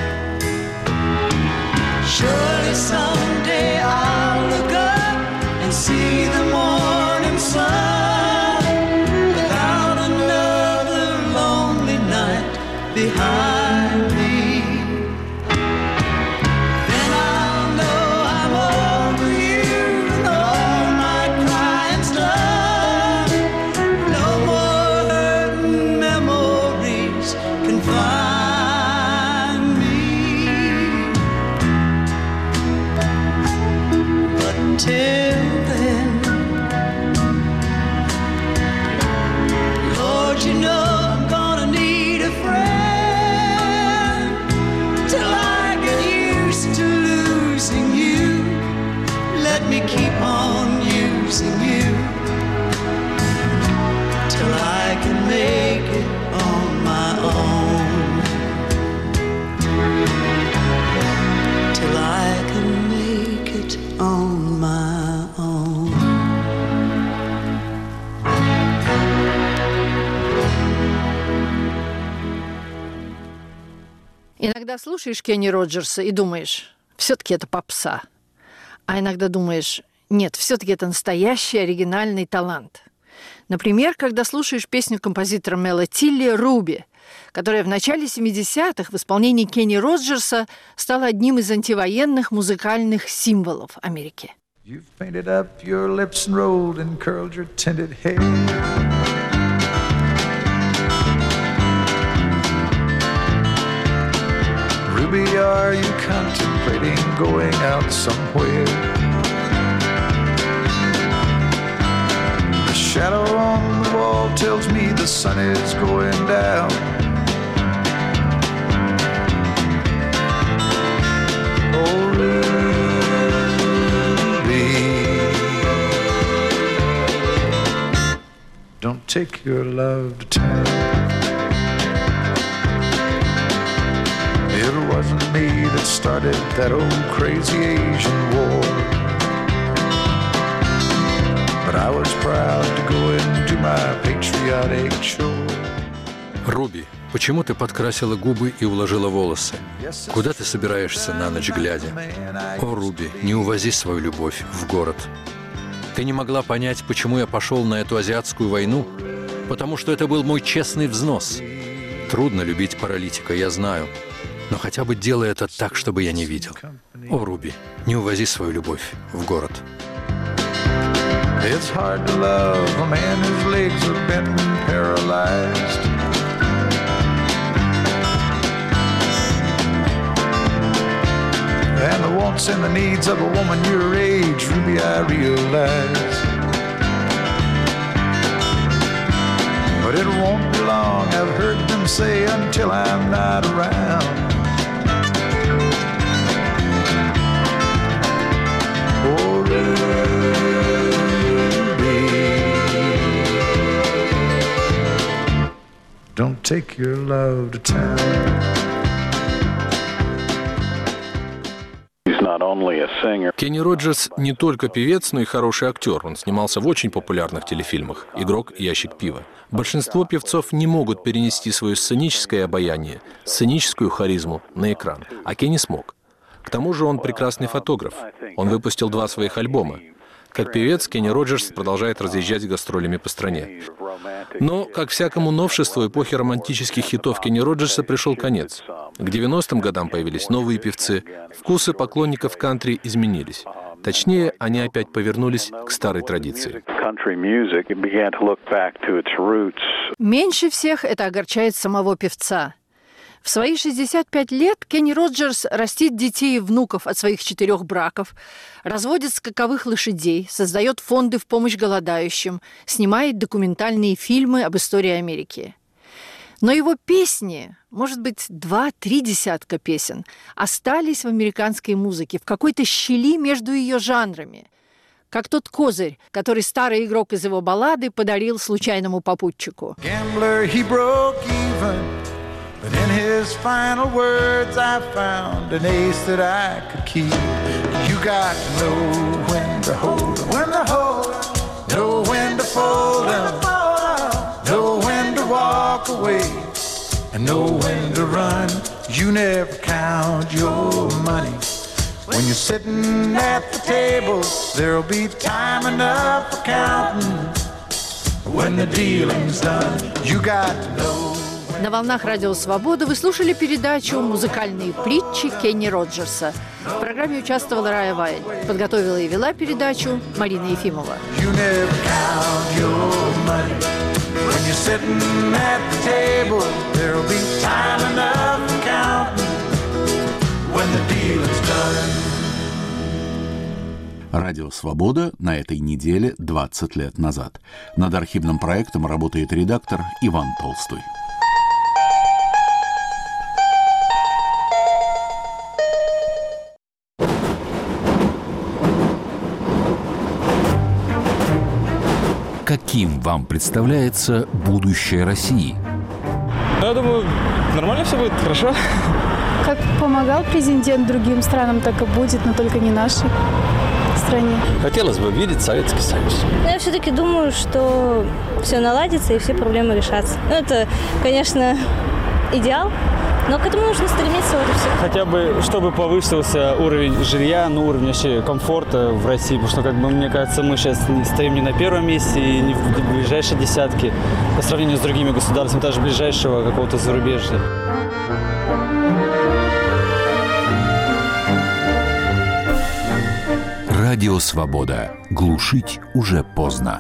Surely someday I'll look up and see the morning sun without another lonely night behind me. Keep on using you till I can make it on my own, till I can make it on my own. Иногда слушаешь Кенни Роджерса и думаешь, все-таки это попса. А иногда думаешь, нет, все-таки это настоящий оригинальный талант. Например, когда слушаешь песню композитора Мела Тилли «Руби», которая в начале семидесятых в исполнении Кенни Роджерса стала одним из антивоенных музыкальных символов Америки. You've painted up your lips and rolled and curled your tinted hair. Ruby, are you contemplating going out somewhere? The shadow on the wall tells me the sun is going down. Oh, Ruby, don't take your love to town. It wasn't me that started that old crazy Asian war, but I was proud to go into my patriotic chore. Руби, почему ты подкрасила губы и уложила волосы? Куда ты собираешься на ночь глядя? О, Руби, не увози свою любовь в город. Ты не могла понять, почему я пошел на эту азиатскую войну? Потому что это был мой честный взнос. Трудно любить паралитика, я знаю. Но хотя бы делай это так, чтобы я не видел. О, Руби, не увози свою любовь в город. It's hard to love a man whose legs have been paralyzed. And the wants and the needs of a woman your age, Ruby, I realize. But it won't be long, I've heard them say, until I'm not around. Oh, Ruby, don't take your love to town. Кенни Роджерс не только певец, но и хороший актер. Он снимался в очень популярных телефильмах «Игрок» и «Ящик пива». Большинство певцов не могут перенести свое сценическое обаяние, сценическую харизму на экран, а Кенни смог. К тому же он прекрасный фотограф. Он выпустил два своих альбома. Как певец, Кенни Роджерс продолжает разъезжать гастролями по стране. Но, как всякому новшеству эпохи романтических хитов Кенни Роджерса пришел конец. К девяностым годам появились новые певцы. Вкусы поклонников кантри изменились. Точнее, они опять повернулись к старой традиции. Меньше всех это огорчает самого певца. В свои шестьдесят пять лет Кенни Роджерс растит детей и внуков от своих четырех браков, разводит скаковых лошадей, создает фонды в помощь голодающим, снимает документальные фильмы об истории Америки. Но его песни, может быть, два-три десятка песен, остались в американской музыке, в какой-то щели между ее жанрами. Как тот козырь, который старый игрок из его баллады подарил случайному попутчику. Gambler, he broke even. But in his final words I found an ace that I could keep. You got to know when to hold 'em, when to hold 'em, know when to fold 'em, know when to walk away, and know when to run. You never count your money. When you're sitting at the table, there'll be time enough for counting. When the dealing's done, you got to know. На волнах Радио Свобода вы слушали передачу «Музыкальные притчи» Кенни Роджерса. В программе участвовала Рая Вайль. Подготовила и вела передачу Марина Ефимова. Радио «Свобода» на этой неделе двадцать лет назад. Над архивным проектом работает редактор Иван Толстой. Каким вам представляется будущее России? Я думаю, нормально все будет, хорошо. Как помогал президент другим странам, так и будет, но только не нашей стране. Хотелось бы видеть Советский Союз. Я все-таки думаю, что все наладится и все проблемы решатся. Ну, это, конечно, идеал, Но к этому нужно стремиться, вот и все. Хотя бы, чтобы повысился уровень жилья, ну, уровень вообще комфорта в России, потому что, как бы, мне кажется, мы сейчас стоим не на первом месте и не в ближайшей десятке по сравнению с другими государствами, даже ближайшего какого-то зарубежья. Радио «Свобода». Глушить уже поздно.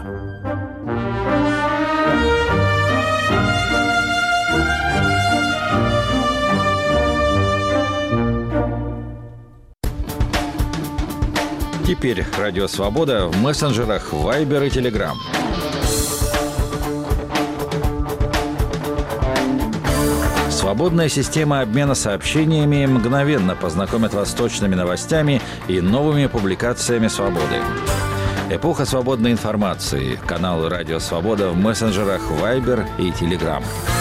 Теперь Радио «Свобода» в мессенджерах Viber и Telegram. Свободная система обмена сообщениями мгновенно познакомит вас с точными новостями и новыми публикациями «Свободы». Эпоха свободной информации. Канал «Радио Свобода» в мессенджерах Viber и Telegram.